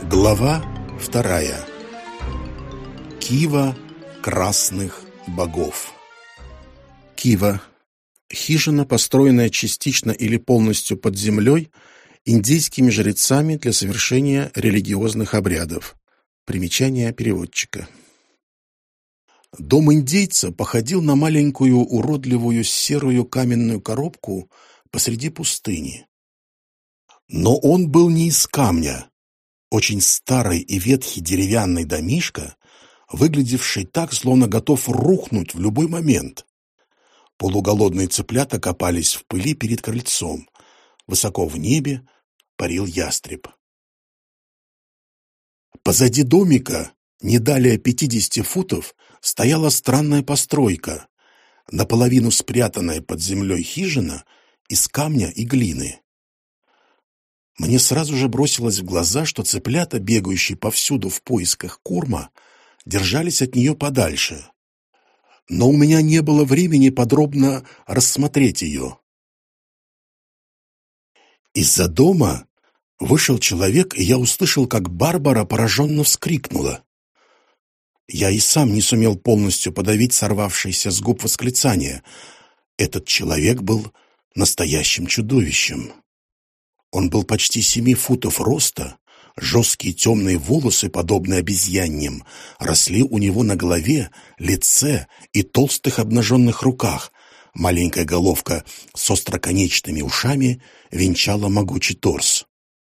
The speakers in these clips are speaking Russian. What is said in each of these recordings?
Глава 2. Кива красных богов. Кива – хижина, построенная частично или полностью под землей индейскими жрецами для совершения религиозных обрядов. Примечание переводчика. Дом индейца походил на маленькую уродливую серую каменную коробку посреди пустыни. Но он был не из камня. Очень старый и ветхий деревянный домишко, выглядевший так, словно готов рухнуть в любой момент. Полуголодные цыплята копались в пыли перед крыльцом. Высоко в небе парил ястреб. Позади домика, не далее 50 футов, стояла странная постройка, наполовину спрятанная под землей хижина из камня и глины. Мне сразу же бросилось в глаза, что цыплята, бегающие повсюду в поисках корма, держались от нее подальше. Но у меня не было времени подробно рассмотреть ее. Из-за дома вышел человек, и я услышал, как Барбара пораженно вскрикнула. Я и сам не сумел полностью подавить сорвавшееся с губ восклицание. Этот человек был настоящим чудовищем. Он был почти 7 футов роста, жесткие темные волосы, подобные обезьяньим, росли у него на голове, лице и толстых обнаженных руках. Маленькая головка с остроконечными ушами венчала могучий торс.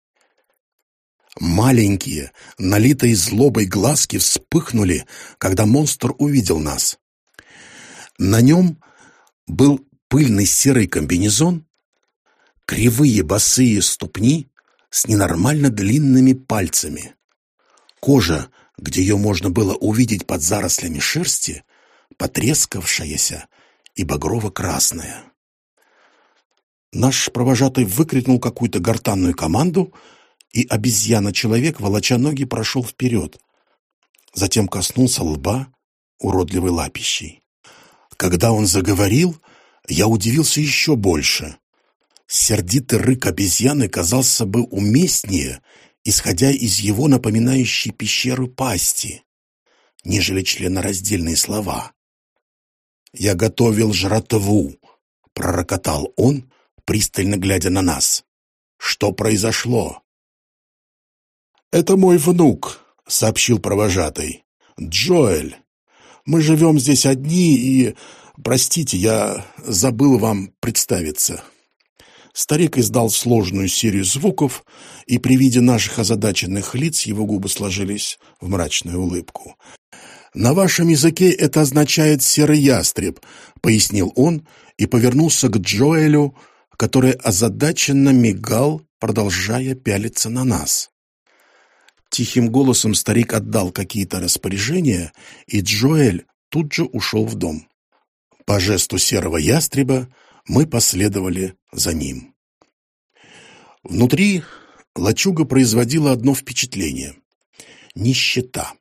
Маленькие, налитые злобой глазки вспыхнули, когда монстр увидел нас. На нем был пыльный серый комбинезон, кривые босые ступни с ненормально длинными пальцами. Кожа, где ее можно было увидеть под зарослями шерсти, потрескавшаяся и багрово-красная. Наш провожатый выкрикнул какую-то гортанную команду, и обезьяна-человек, волоча ноги, прошел вперед. Затем коснулся лба уродливой лапищей. Когда он заговорил, я удивился еще больше. Сердитый рык обезьяны казался бы уместнее, исходя из его напоминающей пещеру пасти, нежели членораздельные слова. «Я готовил жратву», — пророкотал он, пристально глядя на нас. «Что произошло?» «Это мой внук», — сообщил провожатый. «Джоэль. Мы живем здесь одни и... Простите, я забыл вам представиться». Старик издал сложную серию звуков, и при виде наших озадаченных лиц его губы сложились в мрачную улыбку. «На вашем языке это означает «серый ястреб», — пояснил он и повернулся к Джоэлю, который озадаченно мигал, продолжая пялиться на нас. Тихим голосом старик отдал какие-то распоряжения, и Джоэль тут же ушел в дом. По жесту серого ястреба мы последовали за ним. Внутри лачуга производила одно впечатление — нищета.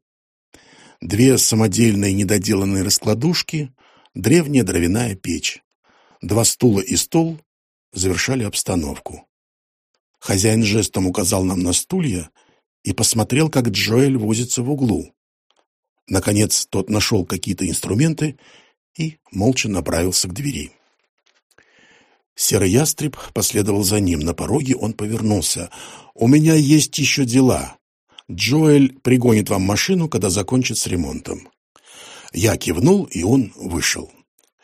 2 самодельные недоделанные раскладушки, древняя дровяная печь, 2 стула и стол завершали обстановку. Хозяин жестом указал нам на стулья и посмотрел, как Джоэль возится в углу. Наконец тот нашел какие-то инструменты и молча направился к двери. Серый ястреб последовал за ним. На пороге он повернулся. «У меня есть еще дела. Джоэль пригонит вам машину, когда закончит с ремонтом». Я кивнул, и он вышел.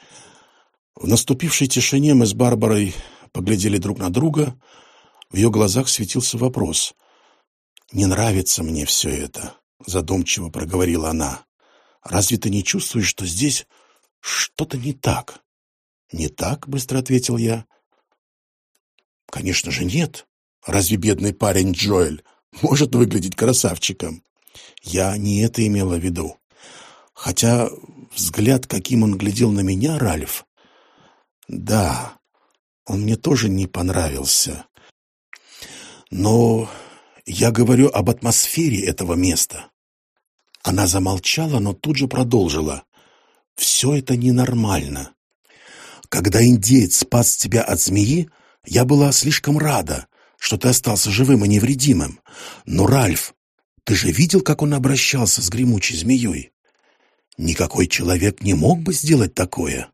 В наступившей тишине мы с Барбарой поглядели друг на друга. В ее глазах светился вопрос. «Не нравится мне все это», — задумчиво проговорила она. «Разве ты не чувствуешь, что здесь что-то не так?» «Не так?» — быстро ответил я. «Конечно же нет. Разве бедный парень Джоэль может выглядеть красавчиком?» Я не это имела в виду. Хотя взгляд, каким он глядел на меня, Ральф, да, он мне тоже не понравился. Но я говорю об атмосфере этого места. Она замолчала, но тут же продолжила. «Все это ненормально. Когда индеец спас тебя от змеи, я была слишком рада, что ты остался живым и невредимым. Но, Ральф, Ты же видел, как он обращался с гремучей змеей? Никакой человек не мог бы сделать такое.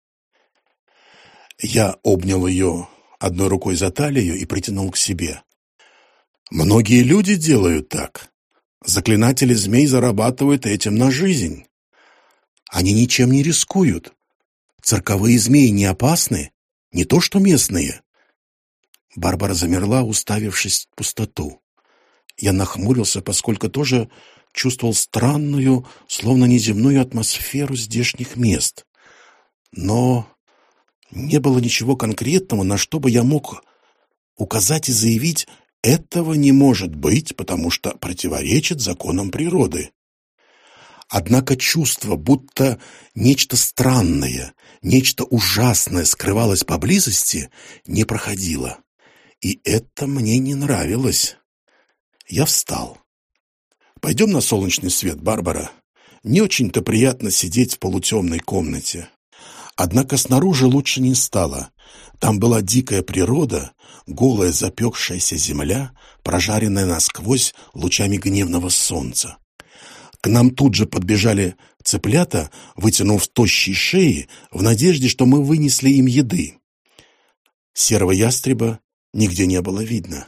Я обнял ее одной рукой за талию и притянул к себе. Многие люди делают так. Заклинатели змей зарабатывают этим на жизнь. Они ничем не рискуют. Цирковые змеи не опасны, не то что местные. Барбара замерла, уставившись в пустоту. Я нахмурился, поскольку тоже чувствовал странную, словно неземную атмосферу здешних мест. Но не было ничего конкретного, на что бы я мог указать и заявить: этого не может быть, потому что противоречит законам природы. Однако чувство, будто нечто странное, нечто ужасное скрывалось поблизости, не проходило. И это мне не нравилось. Я встал. «Пойдем на солнечный свет, Барбара. Не очень-то приятно сидеть в полутемной комнате». Однако снаружи лучше не стало. Там была дикая природа, голая запекшаяся земля, прожаренная насквозь лучами гневного солнца. К нам тут же подбежали цыплята, вытянув тощие шеи, в надежде, что мы вынесли им еды. Серого ястреба нигде не было видно.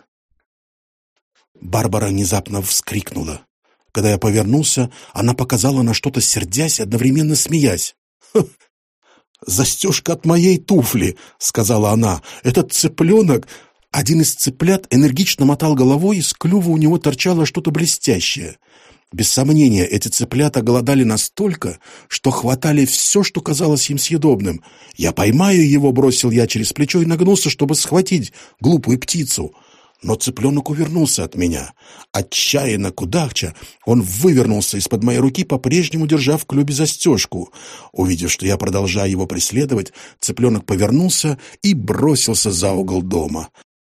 Барбара внезапно вскрикнула. Когда я повернулся, она показала на что-то, сердясь и одновременно смеясь. «Застежка от моей туфли», — сказала она. «Этот цыпленок...» Один из цыплят энергично мотал головой, из клюва у него торчало что-то блестящее. Без сомнения, эти цыплята голодали настолько, что хватали все, что казалось им съедобным. «Я поймаю его», — бросил я через плечо и нагнулся, чтобы схватить глупую птицу. Но цыпленок увернулся от меня. Отчаянно кудахча, он вывернулся из-под моей руки, по-прежнему держа в клюве застежку. Увидев, что я продолжаю его преследовать, цыпленок повернулся и бросился за угол дома.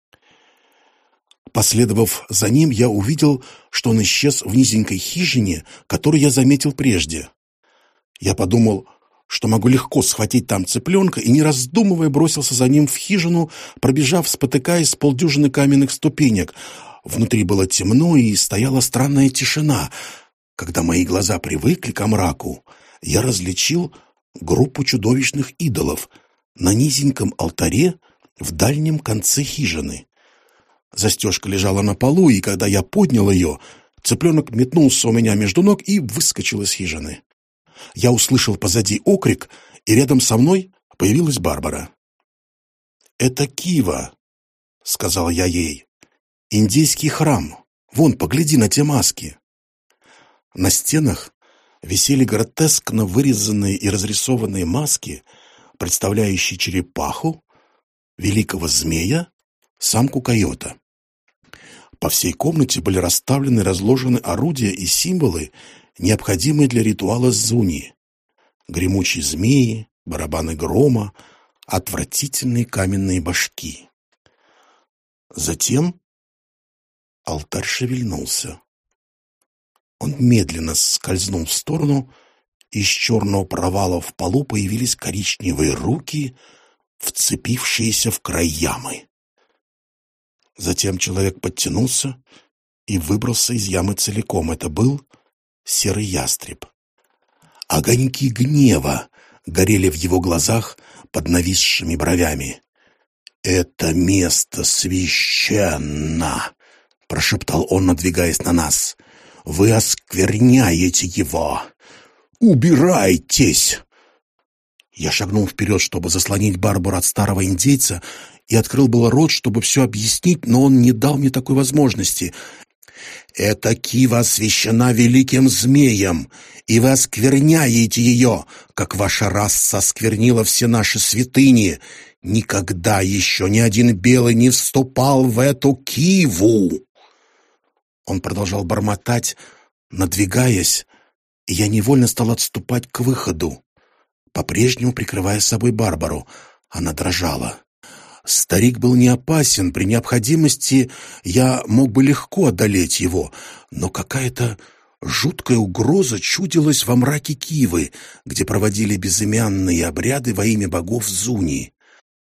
Последовав за ним, я увидел, что он исчез в низенькой хижине, которую я заметил прежде. Я подумал, что могу легко схватить там цыпленка, и, не раздумывая, бросился за ним в хижину, пробежав, спотыкаясь, с полдюжины каменных ступенек. Внутри было темно, и стояла странная тишина. Когда мои глаза привыкли к мраку, я различил группу чудовищных идолов на низеньком алтаре в дальнем конце хижины. Застежка лежала на полу, и когда я поднял ее, цыпленок метнулся у меня между ног и выскочил из хижины. Я услышал позади окрик, и рядом со мной появилась Барбара. «Это Кива», — сказал я ей. «Индийский храм. Вон, погляди на те маски». На стенах висели гротескно вырезанные и разрисованные маски, представляющие черепаху, великого змея, самку койота. По всей комнате были расставлены и разложены орудия и символы, необходимые для ритуала зуни: гремучие змеи, барабаны грома, отвратительные каменные башки. Затем алтарь шевельнулся. Он медленно скользнул в сторону, и из черного провала в полу появились коричневые руки, вцепившиеся в край ямы. Затем человек подтянулся и выбрался из ямы целиком. Это был серый ястреб. Огоньки гнева горели в его глазах под нависшими бровями. «Это место священно!» — прошептал он, надвигаясь на нас. «Вы оскверняете его! Убирайтесь!» Я шагнул вперед, чтобы заслонить Барбару от старого индейца, и открыл было рот, чтобы все объяснить, но он не дал мне такой возможности. «Эта Кива освящена великим змеем, и вы оскверняете ее, как ваша раса осквернила все наши святыни. Никогда еще ни один белый не вступал в эту Киву!» Он продолжал бормотать, надвигаясь, и я невольно стал отступать к выходу, по-прежнему прикрывая собой Барбару. Она дрожала. Старик был не опасен, при необходимости я мог бы легко одолеть его, но какая-то жуткая угроза чудилась во мраке Кивы, где проводили безымянные обряды во имя богов Зуни.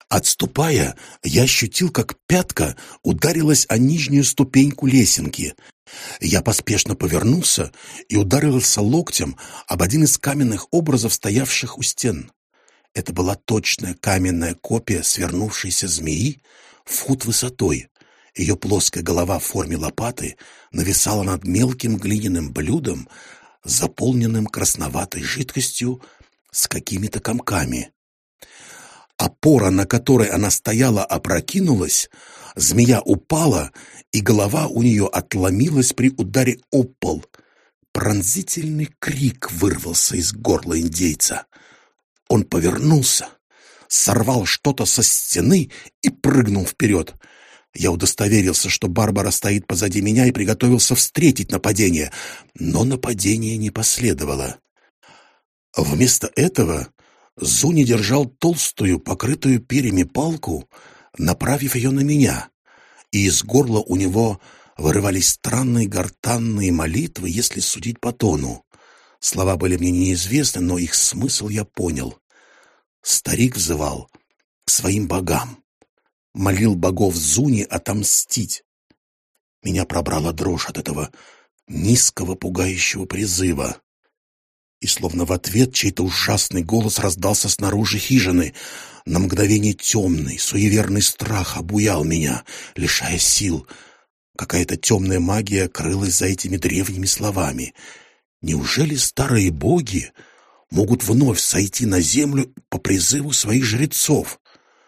Отступая, я ощутил, как пятка ударилась о нижнюю ступеньку лесенки. Я поспешно повернулся и ударился локтем об один из каменных образов, стоявших у стен. Это была точная каменная копия свернувшейся змеи в фут высотой. Ее плоская голова в форме лопаты нависала над мелким глиняным блюдом, заполненным красноватой жидкостью с какими-то комками. Опора, на которой она стояла, опрокинулась, змея упала, и голова у нее отломилась при ударе об пол. Пронзительный крик вырвался из горла индейца. Он повернулся, сорвал что-то со стены и прыгнул вперед. Я удостоверился, что Барбара стоит позади меня, и приготовился встретить нападение, но нападение не последовало. Вместо этого Зуни держал толстую, покрытую перьями палку, направив ее на меня, и из горла у него вырывались странные гортанные молитвы, если судить по тону. Слова были мне неизвестны, но их смысл я понял. Старик взывал к своим богам, молил богов Зуни отомстить. Меня пробрала дрожь от этого низкого, пугающего призыва. И словно в ответ чей-то ужасный голос раздался снаружи хижины. На мгновение темный, суеверный страх обуял меня, лишая сил. Какая-то темная магия крылась за этими древними словами. Неужели старые боги могут вновь сойти на землю по призыву своих жрецов?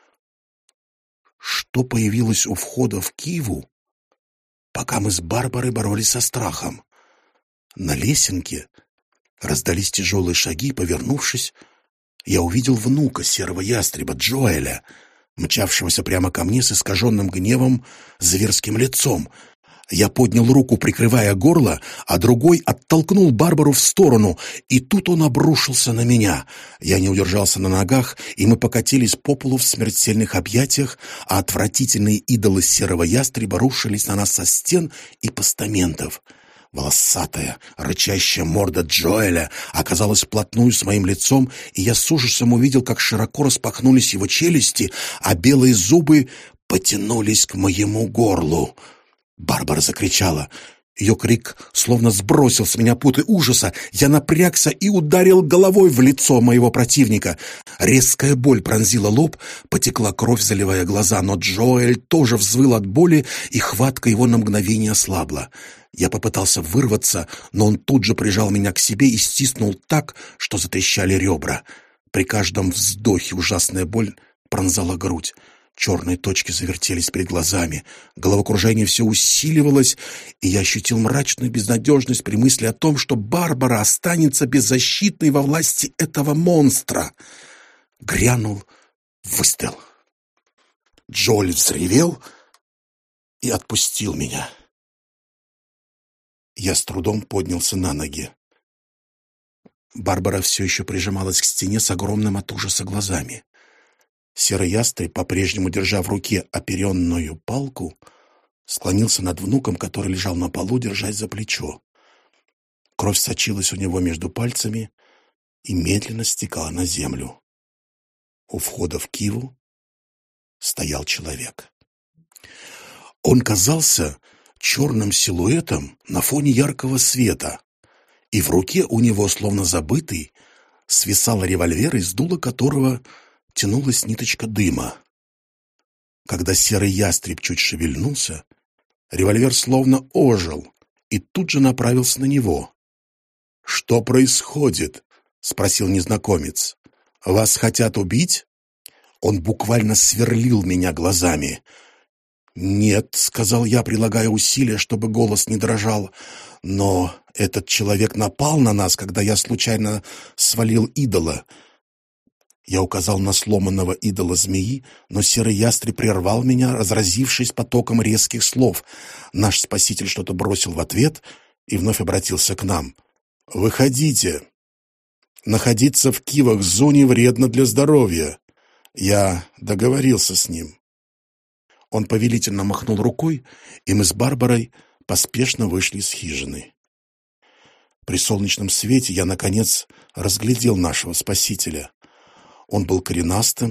Что появилось у входа в Киву, пока мы с Барбарой боролись со страхом? На лесенке раздались тяжелые шаги, и, повернувшись, я увидел внука серого ястреба Джоэля, мчавшегося прямо ко мне с искаженным гневом зверским лицом. Я поднял руку, прикрывая горло, а другой оттолкнул Барбару в сторону, и тут он обрушился на меня. Я не удержался на ногах, и мы покатились по полу в смертельных объятиях, а отвратительные идолы серого ястреба рушились на нас со стен и постаментов. Волосатая, рычащая морда Джоэля оказалась вплотную с моим лицом, и я с ужасом увидел, как широко распахнулись его челюсти, а белые зубы потянулись к моему горлу. Барбара закричала. Ее крик словно сбросил с меня путы ужаса. Я напрягся и ударил головой в лицо моего противника. Резкая боль пронзила лоб, потекла кровь, заливая глаза, но Джоэль тоже взвыл от боли, и хватка его на мгновение ослабла. Я попытался вырваться, но он тут же прижал меня к себе и стиснул так, что затрещали ребра. При каждом вздохе ужасная боль пронзала грудь. Черные точки завертелись перед глазами, головокружение все усиливалось, и я ощутил мрачную безнадежность при мысли о том, что Барбара останется беззащитной во власти этого монстра. Грянул выстрел. Джоэль взревел и отпустил меня. Я с трудом поднялся на ноги. Барбара все еще прижималась к стене с огромным от ужаса глазами. Серый ястреб, по-прежнему держа в руке оперенную палку, склонился над внуком, который лежал на полу, держась за плечо. Кровь сочилась у него между пальцами и медленно стекала на землю. У входа в Киву стоял человек. Он казался черным силуэтом на фоне яркого света, и в руке у него, словно забытый, свисал револьвер, из дула которого тянулась ниточка дыма. Когда серый ястреб чуть шевельнулся, револьвер словно ожил и тут же направился на него. «Что происходит?» — спросил незнакомец. «Вас хотят убить?» Он буквально сверлил меня глазами. «Нет», — сказал я, прилагая усилия, чтобы голос не дрожал, «но этот человек напал на нас, когда я случайно свалил идола». Я указал на сломанного идола змеи, но серый ястреб прервал меня, разразившись потоком резких слов. Наш спаситель что-то бросил в ответ и вновь обратился к нам. «Выходите. Находиться в Кивах Зуни вредно для здоровья. Я договорился с ним». Он повелительно махнул рукой, и мы с Барбарой поспешно вышли из хижины. При солнечном свете я, наконец, разглядел нашего спасителя. Он был коренастым,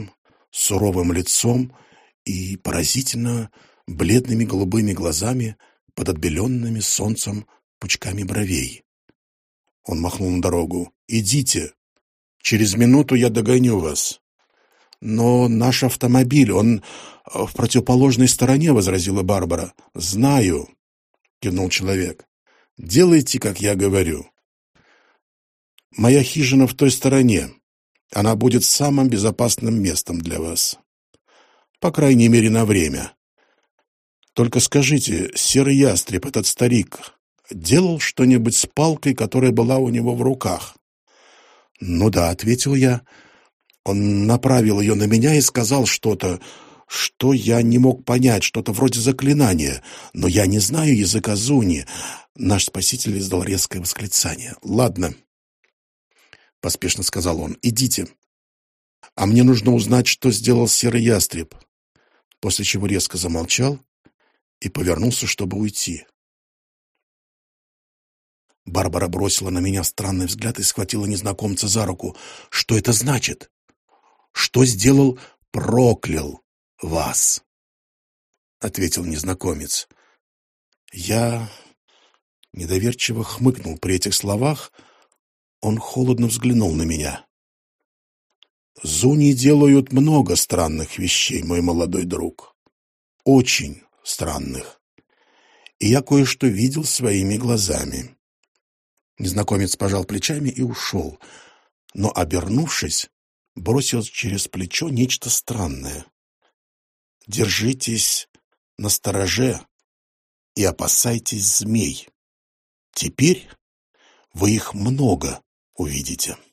суровым лицом и поразительно бледными голубыми глазами под отбеленными солнцем пучками бровей. Он махнул на дорогу. «Идите. Через минуту я догоню вас». «Но наш автомобиль, он в противоположной стороне», — возразила Барбара. «Знаю», — кивнул человек. «Делайте, как я говорю. Моя хижина в той стороне. Она будет самым безопасным местом для вас. По крайней мере, на время. Только скажите, серый ястреб, этот старик, делал что-нибудь с палкой, которая была у него в руках?» «Ну да», — ответил я. «Он направил ее на меня и сказал что-то, что я не мог понять, что-то вроде заклинания. Но я не знаю языка Зуни». Наш спаситель издал резкое восклицание. «Ладно», — поспешно сказал он, — «идите. А мне нужно узнать, что сделал серый ястреб». После чего резко замолчал и повернулся, чтобы уйти. Барбара бросила на меня странный взгляд и схватила незнакомца за руку. «Что это значит? Что сделал? Проклял вас», — ответил незнакомец. Я недоверчиво хмыкнул при этих словах. Он холодно взглянул на меня. «Зуни делают много странных вещей, мой молодой друг. Очень странных. И я кое-что видел своими глазами». Незнакомец пожал плечами и ушел, но, обернувшись, бросил через плечо нечто странное. «Держитесь настороже и опасайтесь змей. Теперь вы их много увидите».